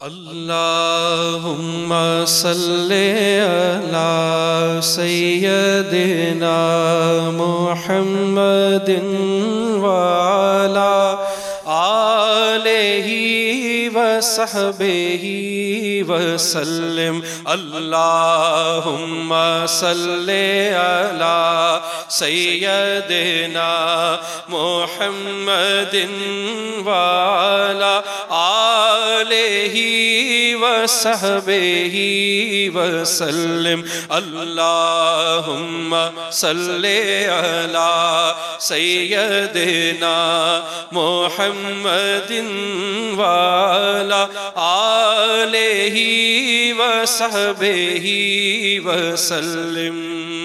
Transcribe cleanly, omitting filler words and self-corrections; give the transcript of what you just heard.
अल्लाहुम्मा सल्ले अला सय्यदिना मुहम्मदिन वाला आलिहि वसहबिहि वसल्लिम। अल्लाहुम्मा सल्ले अला सय्यदिना मुहम्मदिन वाला आलिहि वसहबिहि वसल्लिम। अल्लाहुम्मा सल्ले अला सय्यदिना मुहम्मदिन वाला आलिहि वसहबिहि वसल्लिम।